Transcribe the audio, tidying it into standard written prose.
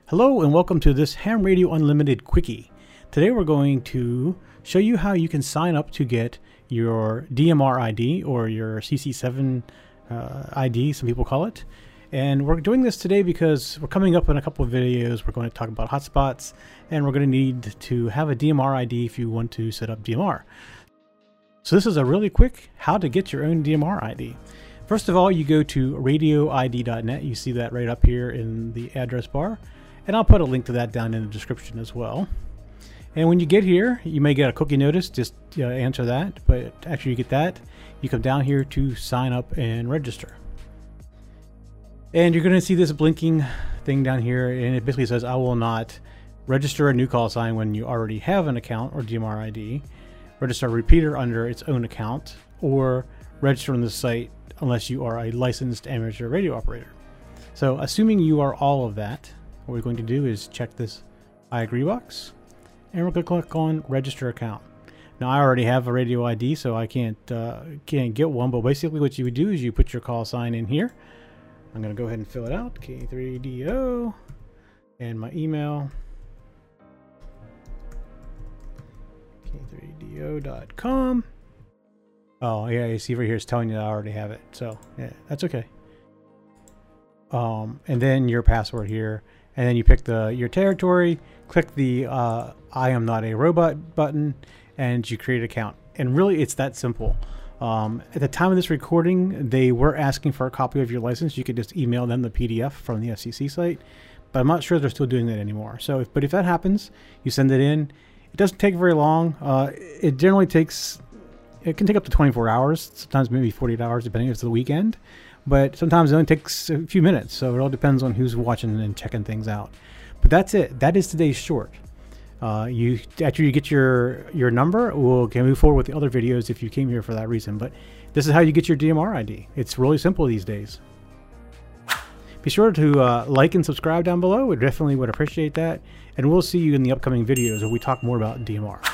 Hello and welcome to this Ham Radio Unlimited Quickie. Today we're going to show you how you can sign up to get your DMR ID or your CC7 ID, some people call it. And we're doing this today because we're coming up in a couple of videos. We're going to talk about hotspots and we're going to need to have a DMR ID if you want to set up DMR. So this is a really quick how to get your own DMR ID. First of all, you go to radioid.net. You see that right up here in the address bar. And I'll put a link to that down in the description as well. And when you get here, you may get a cookie notice. Just answer that. But after you get that, you come down here to sign up and register. And you're going to see this blinking thing down here. And it basically says, I will not register a new call sign when you already have an account or DMR ID. Register a repeater under its own account. Or register on the site unless you are a licensed amateur radio operator. So assuming you are all of that, what we're going to do is check this I agree box, and we're going to click on register account. Now I already have a radio ID, so I can't get one, but basically what you would do is you put your call sign in here. I'm going to go ahead and fill it out, K3DO, and my email, k3do.com. Oh yeah, you see right here it's telling you that I already have it, so yeah, that's okay. And then your password here. And then you pick your territory, click the I am not a robot button, and you create an account. And really, it's that simple. At the time of this recording, they were asking for a copy of your license. You could just email them the PDF from the FCC site, but I'm not sure they're still doing that anymore. So, but if that happens, you send it in. It doesn't take very long. It generally takes, it can take up to 24 hours, sometimes maybe 48 hours, depending if it's the weekend. But sometimes it only takes a few minutes, so it all depends on who's watching and checking things out. But that's it. That is today's short. After you get your number, we'll move forward with the other videos if you came here for that reason. But this is how you get your DMR ID. It's really simple these days. Be sure to like and subscribe down below. We definitely would appreciate that. And we'll see you in the upcoming videos where we talk more about DMR.